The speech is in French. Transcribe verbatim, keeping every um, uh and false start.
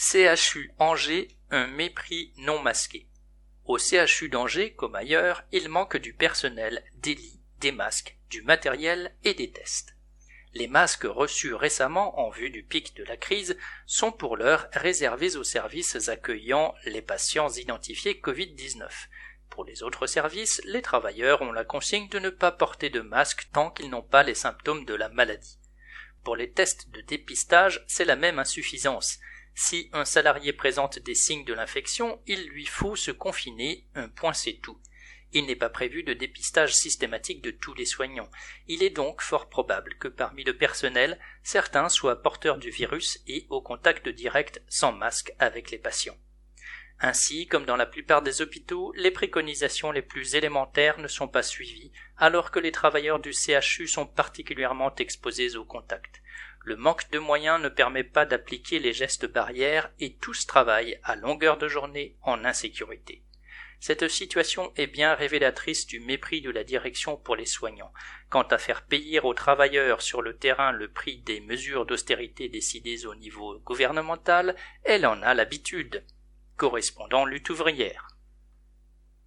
C H U Angers, un mépris non masqué. Au C H U d'Angers, comme ailleurs, il manque du personnel, des lits, des masques, du matériel et des tests. Les masques reçus récemment en vue du pic de la crise sont pour l'heure réservés aux services accueillant les patients identifiés covid dix-neuf. Pour les autres services, les travailleurs ont la consigne de ne pas porter de masque tant qu'ils n'ont pas les symptômes de la maladie. Pour les tests de dépistage, c'est la même insuffisance. Si un salarié présente des signes de l'infection, il lui faut se confiner, un point c'est tout. Il n'est pas prévu de dépistage systématique de tous les soignants. Il est donc fort probable que parmi le personnel, certains soient porteurs du virus et au contact direct sans masque avec les patients. Ainsi, comme dans la plupart des hôpitaux, les préconisations les plus élémentaires ne sont pas suivies, alors que les travailleurs du C H U sont particulièrement exposés au contact. Le manque de moyens ne permet pas d'appliquer les gestes barrières et tous travaillent à longueur de journée en insécurité. Cette situation est bien révélatrice du mépris de la direction pour les soignants. Quant à faire payer aux travailleurs sur le terrain le prix des mesures d'austérité décidées au niveau gouvernemental, elle en a l'habitude. Correspondant Lutte ouvrière.